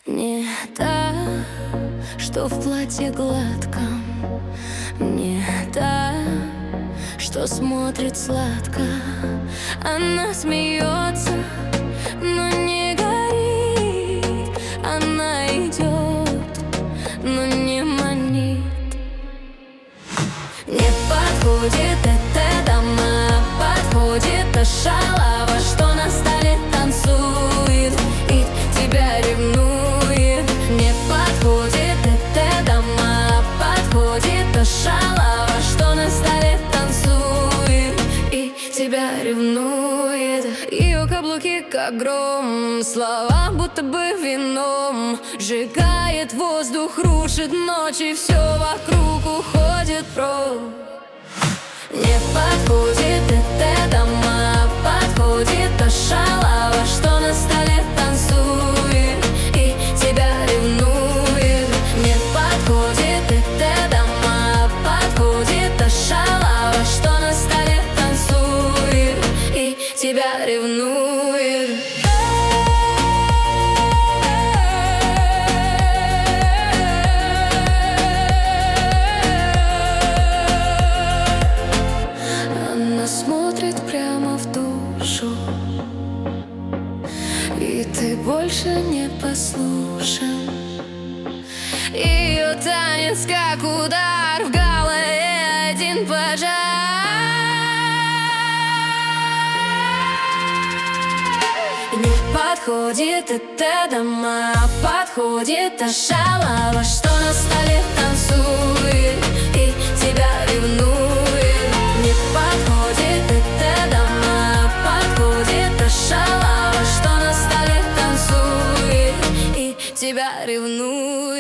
Не та, что в платье гладком, не та, что смотрит сладко. Она смеется, но не горит. Она идет, но не манит. Не подходит эта дама, подходит та шалава, что на столе танцует и тебя ревнует. Не подходит эта дама, подходит та шалава, что на столе танцует и тебя ревнует. Ее каблуки как гром, слова будто бы вином, сжигает воздух, рушит ночи, все вокруг уходит прочь. Не подходит эта дама, подходит та шалава, что на столе танцует и тебя ревнует. Не подходит эта дама, подходит та шалава, что на столе танцует и тебя ревнует. Смотрит прямо в душу, и ты больше не послушен. Ее танец как удар, в голове один пожар. Не подходит эта дама, подходит та шалава, что на столе танцует и тебя ревнует. Не подходит эта дама, подходит та шалава, что на столе танцует и тебя ревнует.